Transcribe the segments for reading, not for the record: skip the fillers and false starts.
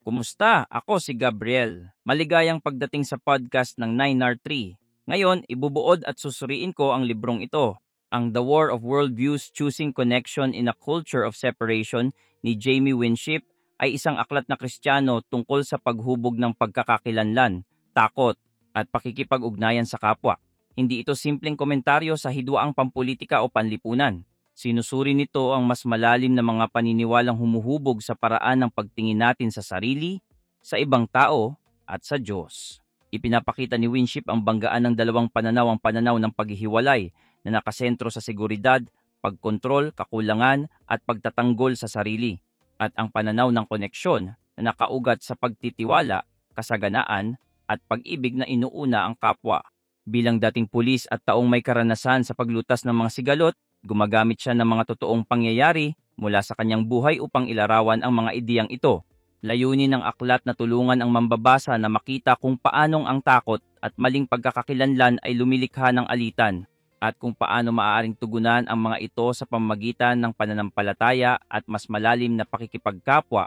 Kumusta? Ako si Gabriel. Maligayang pagdating sa podcast ng 9R3. Ngayon, ibubuod at susuriin ko ang librong ito, ang The War of Worldviews Choosing Connection in a Culture of Separation ni Jamie Winship ay isang aklat na Kristiyano tungkol sa paghubog ng pagkakakilanlan, takot, at pakikipag-ugnayan sa kapwa. Hindi ito simpleng komentaryo sa hidwaang pampolitika o panlipunan. Sinusuri nito ang mas malalim na mga paniniwalang humuhubog sa paraan ng pagtingin natin sa sarili, sa ibang tao, at sa Diyos. Ipinapakita ni Winship ang banggaan ng dalawang pananaw, ang pananaw ng paghihiwalay na nakasentro sa seguridad, pagkontrol, kakulangan, at pagtatanggol sa sarili. At ang pananaw ng koneksyon na nakaugat sa pagtitiwala, kasaganaan, at pag-ibig na inuuna ang kapwa. Bilang dating pulis at taong may karanasan sa paglutas ng mga sigalot, gumagamit siya ng mga totoong pangyayari mula sa kanyang buhay upang ilarawan ang mga ideyang ito. Layunin ng aklat na tulungan ang mambabasa na makita kung paanong ang takot at maling pagkakakilanlan ay lumilikha ng alitan at kung paano maaaring tugunan ang mga ito sa pamamagitan ng pananampalataya at mas malalim na pakikipagkapwa.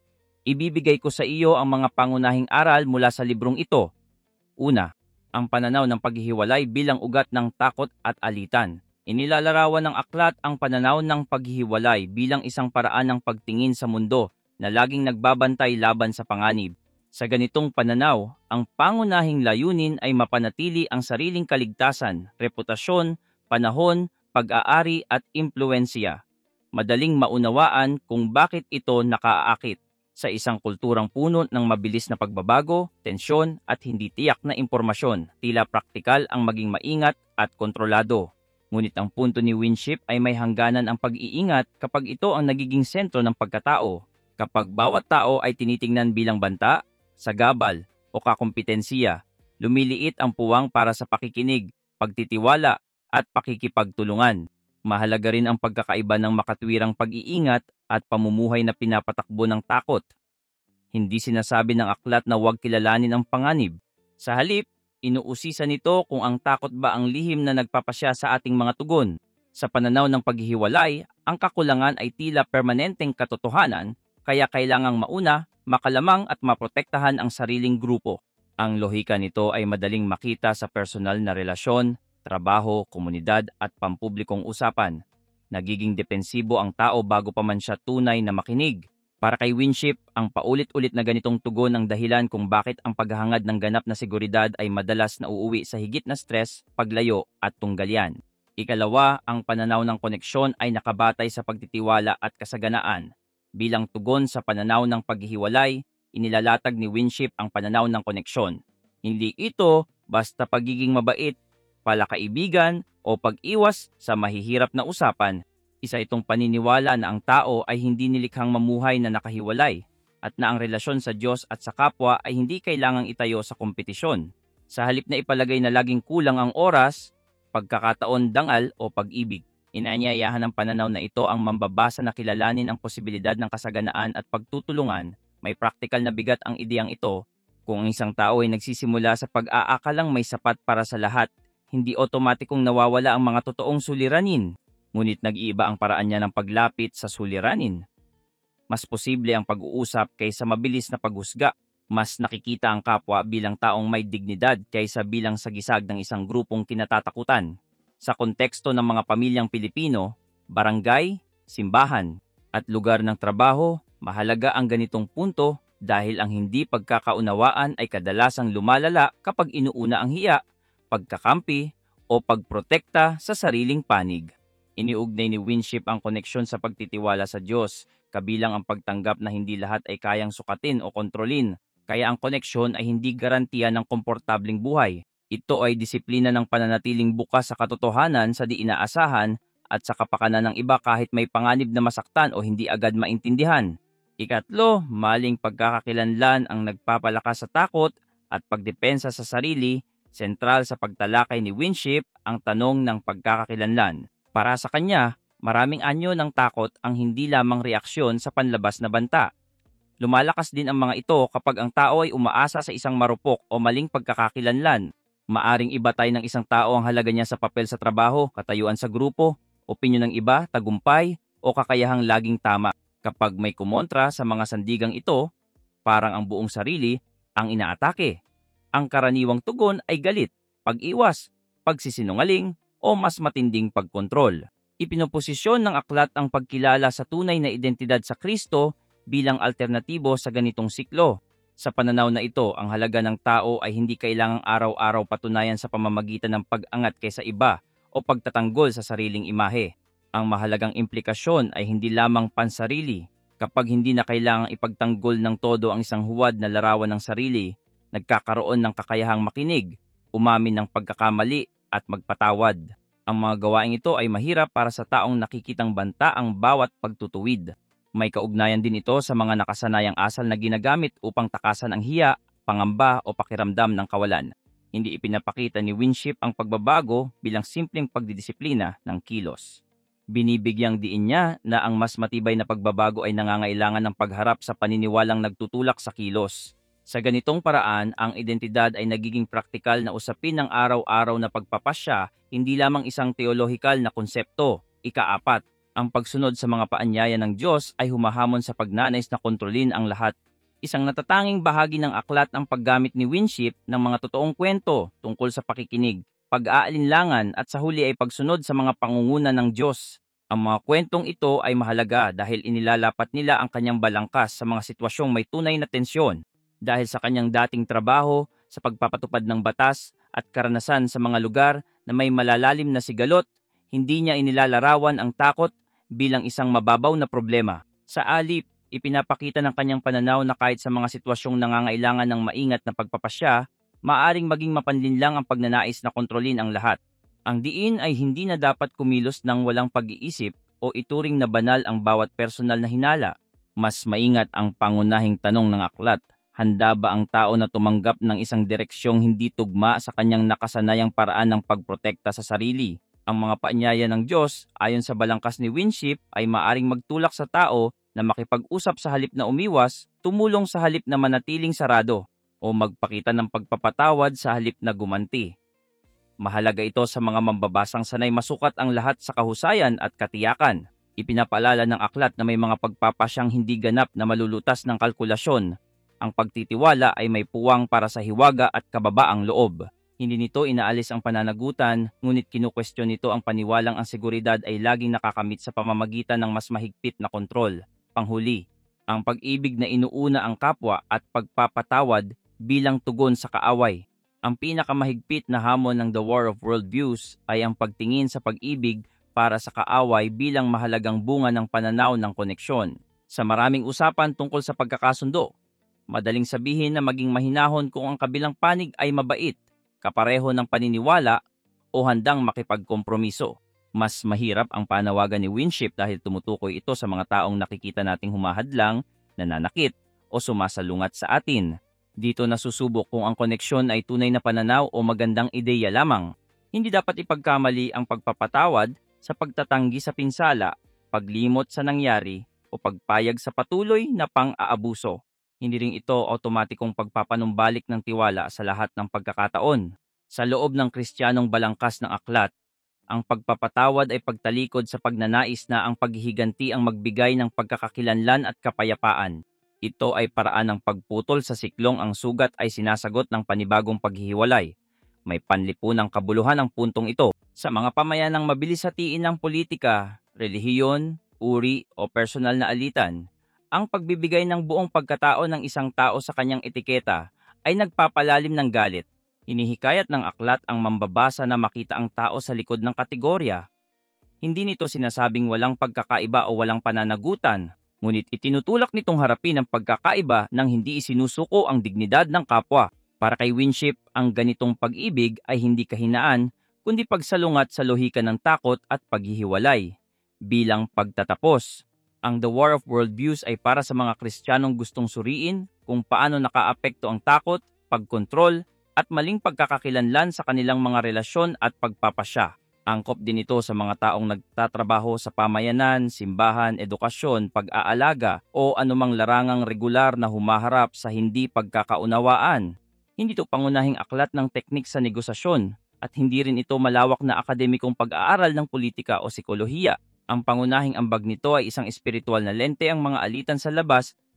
Ibibigay ko sa iyo ang mga pangunahing aral mula sa librong ito. Una, ang pananaw ng paghihiwalay bilang ugat ng takot at alitan. Inilalarawan ng aklat ang pananaw ng paghihiwalay bilang isang paraan ng pagtingin sa mundo na laging nagbabantay laban sa panganib. Sa ganitong pananaw, ang pangunahing layunin ay mapanatili ang sariling kaligtasan, reputasyon, panahon, pag-aari at impluensya. Madaling maunawaan kung bakit ito nakaakit sa isang kulturang puno ng mabilis na pagbabago, tensyon at hindi tiyak na impormasyon. Tila praktikal ang maging maingat at kontrolado. Ngunit ang punto ni Winship ay may hangganan ang pag-iingat kapag ito ang nagiging sentro ng pagkatao. Kapag bawat tao ay tinitingnan bilang banta, sagabal o kakompetensiya, lumiliit ang puwang para sa pakikinig, pagtitiwala at pakikipagtulungan. Mahalaga rin ang pagkakaiba ng makatwirang pag-iingat at pamumuhay na pinapatakbo ng takot. Hindi sinasabi ng aklat na huwag kilalanin ang panganib. Sa halip, inuusisa nito kung ang takot ba ang lihim na nagpapasya sa ating mga tugon. Sa pananaw ng paghihiwalay, ang kakulangan ay tila permanenteng katotohanan, kaya kailangang mauna, makalamang at maprotektahan ang sariling grupo. Ang lohika nito ay madaling makita sa personal na relasyon, trabaho, komunidad at pampublikong usapan. Nagiging depensibo ang tao bago pa man siya tunay na makinig. Para kay Winship, ang paulit-ulit na ganitong tugon ang dahilan kung bakit ang paghahangad ng ganap na seguridad ay madalas nauuwi sa higit na stress, paglayo at tunggalyan. Ikalawa, ang pananaw ng koneksyon ay nakabatay sa pagtitiwala at kasaganaan. Bilang tugon sa pananaw ng paghihiwalay, inilalatag ni Winship ang pananaw ng koneksyon. Hindi ito basta pagiging mabait, palakaibigan o pag-iwas sa mahihirap na usapan. Isa itong paniniwala na ang tao ay hindi nilikhang mamuhay na nakahiwalay at na ang relasyon sa Diyos at sa kapwa ay hindi kailangang itayo sa kompetisyon. Sa halip na ipalagay na laging kulang ang oras, pagkakataon, dangal o pag-ibig. Inaanyayahan ng pananaw na ito ang mambabasa na kilalanin ang posibilidad ng kasaganaan at pagtutulungan. May praktikal na bigat ang ideyang ito. Kung ang isang tao ay nagsisimula sa pag-aakalang may sapat para sa lahat, hindi otomatikong nawawala ang mga totoong suliranin, ngunit nag-iiba ang paraan niya ng paglapit sa suliranin. Mas posible ang pag-uusap kaysa mabilis na paghusga. Mas nakikita ang kapwa bilang taong may dignidad kaysa bilang sagisag ng isang grupong kinatatakutan. Sa konteksto ng mga pamilyang Pilipino, barangay, simbahan, at lugar ng trabaho, mahalaga ang ganitong punto dahil ang hindi pagkakaunawaan ay kadalasang lumalala kapag inuuna ang hiya, pagkakampi, o pagprotekta sa sariling panig. Iniugnay ni Winship ang koneksyon sa pagtitiwala sa Diyos, kabilang ang pagtanggap na hindi lahat ay kayang sukatin o kontrolin, kaya ang koneksyon ay hindi garantiya ng komportabling buhay. Ito ay disiplina ng pananatiling bukas sa katotohanan sa di inaasahan at sa kapakanan ng iba kahit may panganib na masaktan o hindi agad maintindihan. Ikatlo, maling pagkakakilanlan ang nagpapalakas sa takot at pagdepensa sa sarili. Sentral sa pagtalakay ni Winship ang tanong ng pagkakakilanlan. Para sa kanya, maraming anyo ng takot ang hindi lamang reaksyon sa panlabas na banta. Lumalakas din ang mga ito kapag ang tao ay umaasa sa isang marupok o maling pagkakakilanlan. Maaring ibatay ng isang tao ang halaga niya sa papel sa trabaho, katayuan sa grupo, opinyon ng iba, tagumpay, o kakayahang laging tama. Kapag may kumontra sa mga sandigang ito, Parang ang buong sarili ang inaatake. Ang karaniwang tugon ay galit, pag-iwas, pagsisinungaling, o mas matinding pagkontrol. Ipinoposisyon ng aklat ang pagkilala sa tunay na identidad sa Kristo bilang alternatibo sa ganitong siklo. Sa pananaw na ito, ang halaga ng tao ay hindi kailangang araw-araw patunayan sa pamamagitan ng pag-angat kaysa iba o pagtatanggol sa sariling imahe. Ang mahalagang implikasyon ay hindi lamang pansarili. Kapag hindi na kailangang ipagtanggol ng todo ang isang huwad na larawan ng sarili, nagkakaroon ng kakayahang makinig, umamin ng pagkakamali at magpatawad. Ang mga gawaing ito ay mahirap para sa taong nakikitang banta ang bawat pagtutuwid. May kaugnayan din ito sa mga nakasanayang asal na ginagamit upang takasan ang hiya, pangamba o pakiramdam ng kawalan. Hindi ipinapakita ni Winship ang pagbabago bilang simpleng pagdidisiplina ng kilos. Binibigyang diin niya na ang mas matibay na pagbabago ay nangangailangan ng pagharap sa paniniwalang nagtutulak sa kilos. Sa ganitong paraan, ang identidad ay nagiging praktikal na usapin ng araw-araw na pagpapasya, hindi lamang isang teolohikal na konsepto. Ika-4, ang pagsunod sa mga paanyaya ng Diyos ay humahamon sa pagnanais na kontrolin ang lahat. Isang natatanging bahagi ng aklat ang paggamit ni Winship ng mga totoong kwento tungkol sa pakikinig, pag-aalinlangan at sa huli ay pagsunod sa mga pangunguna ng Diyos. Ang mga kwentong ito ay mahalaga dahil inilalapat nila ang kanyang balangkas sa mga sitwasyong may tunay na tensyon. Dahil sa kanyang dating trabaho sa pagpapatupad ng batas at karanasan sa mga lugar na may malalalim na sigalot, hindi niya inilalarawan ang takot bilang isang mababaw na problema. Sa alip, ipinapakita ng kanyang pananaw na kahit sa mga sitwasyong nangangailangan ng maingat na pagpapasya, maaring maging mapanlinlang ang pagnanais na kontrolin ang lahat. Ang diin ay hindi na dapat kumilos ng walang pag-iisip o ituring na banal ang bawat personal na hinala. Mas maingat ang pangunahing tanong ng aklat. Handa ba ang tao na tumanggap ng isang direksyong hindi tugma sa kanyang nakasanayang paraan ng pagprotekta sa sarili? Ang mga paanyaya ng Diyos, ayon sa balangkas ni Winship, ay maaring magtulak sa tao na makipag-usap sa halip na umiwas, tumulong sa halip na manatiling sarado, o magpakita ng pagpapatawad sa halip na gumanti. Mahalaga ito sa mga mambabasang sanay masukat ang lahat sa kahusayan at katiyakan. Ipinapaalala ng aklat na may mga pagpapasyang hindi ganap na malulutas ng kalkulasyon. Ang pagtitiwala ay may puwang para sa hiwaga at kababaang loob. Hindi nito inaalis ang pananagutan, ngunit kinukwestiyon nito ang paniwalang ang seguridad ay laging nakakamit sa pamamagitan ng mas mahigpit na kontrol. Panghuli, ang pag-ibig na inuuna ang kapwa at pagpapatawad bilang tugon sa kaaway. Ang pinakamahigpit na hamon ng The War of Worldviews ay ang pagtingin sa pag-ibig para sa kaaway bilang mahalagang bunga ng pananaw ng koneksyon. Sa maraming usapan tungkol sa pagkakasundo, madaling sabihin na maging mahinahon kung ang kabilang panig ay mabait, kapareho ng paniniwala o handang makipagkompromiso. Mas mahirap ang panawagan ni Winship dahil tumutukoy ito sa mga taong nakikita nating humahadlang, nananakit o sumasalungat sa atin. Dito nasusubok kung ang koneksyon ay tunay na pananaw o magandang ideya lamang. Hindi dapat ipagkamali ang pagpapatawad sa pagtatanggi sa pinsala, paglimot sa nangyari o pagpayag sa patuloy na pang-aabuso. Hindi rin ito otomatikong pagpapanumbalik ng tiwala sa lahat ng pagkakataon. Sa loob ng Kristiyanong balangkas ng aklat, ang pagpapatawad ay pagtalikod sa pagnanais na ang paghihiganti ang magbigay ng pagkakakilanlan at kapayapaan. Ito ay paraan ng pagputol sa siklong ang sugat ay sinasagot ng panibagong paghihiwalay. May panlipunang kabuluhan ang puntong ito. Sa mga pamayanang mabilis hatiin ng politika, relihiyon, uri o personal na alitan, ang pagbibigay ng buong pagkatao ng isang tao sa kanyang etiketa ay nagpapalalim ng galit. Hinihikayat ng aklat ang mambabasa na makita ang tao sa likod ng kategorya. Hindi nito sinasabing walang pagkakaiba o walang pananagutan, ngunit itinutulak nitong harapin ang pagkakaiba nang hindi isinusuko ang dignidad ng kapwa. Para kay Winship, ang ganitong pag-ibig ay hindi kahinaan, kundi pagsalungat sa lohika ng takot at paghihiwalay. Bilang pagtatapos, ang The War of Worldviews ay para sa mga Kristiyanong gustong suriin kung paano nakaapekto ang takot, pagkontrol, at maling pagkakakilanlan sa kanilang mga relasyon at pagpapasya. Angkop din ito sa mga taong nagtatrabaho sa pamayanan, simbahan, edukasyon, pag-aalaga o anumang larangang regular na humaharap sa hindi pagkakaunawaan. Hindi ito pangunahing aklat ng teknik sa negosasyon at hindi rin ito malawak na akademikong pag-aaral ng politika o psikolohiya. Ang pangunahing ambag nito ay isang espiritual na lente ang mga alitan sa labas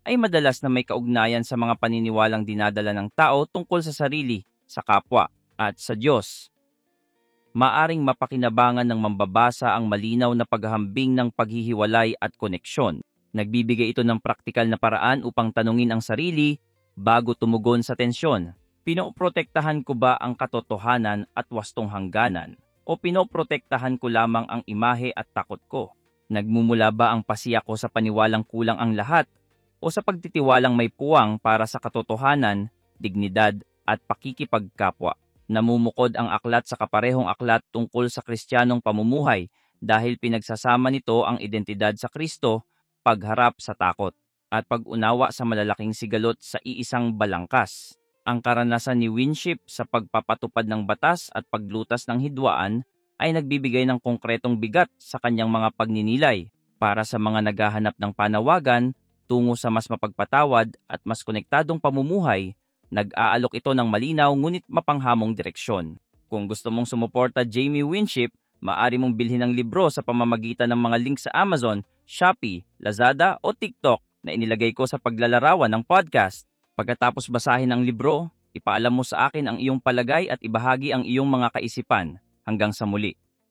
ay madalas na may kaugnayan sa mga paniniwalang dinadala ng tao tungkol sa sarili, sa kapwa, at sa Diyos. Maaring mapakinabangan ng mambabasa ang malinaw na paghahambing ng paghihiwalay at koneksyon. Nagbibigay ito ng praktikal na paraan upang tanungin ang sarili bago tumugon sa tensyon. Pinoprotektahan ko ba ang katotohanan at wastong hangganan? O pinoprotektahan ko lamang ang imahe at takot ko? Nagmumula ba ang pasiya ko sa paniwalang kulang ang lahat? O sa pagtitiwalang may puwang para sa katotohanan, dignidad at pakikipagkapwa? Namumukod ang aklat sa kaparehong aklat tungkol sa Kristiyanong pamumuhay dahil pinagsasama nito ang identidad sa Kristo, pagharap sa takot, at pag-unawa sa malalaking sigalot sa iisang balangkas. Ang karanasan ni Winship sa pagpapatupad ng batas at paglutas ng hidwaan ay nagbibigay ng konkretong bigat sa kanyang mga pagninilay para sa mga naghahanap ng panawagan tungo sa mas mapagpatawad at mas konektadong pamumuhay. Nag-aalok ito ng malinaw ngunit mapanghamong direksyon. Kung gusto mong sumuporta Jamie Winship, maaari mong bilhin ang libro sa pamamagitan ng mga link sa Amazon, Shopee, Lazada o TikTok na inilagay ko sa paglalarawan ng podcast. Pagkatapos basahin ang libro, ipaalam mo sa akin ang iyong palagay at ibahagi ang iyong mga kaisipan. Hanggang sa muli.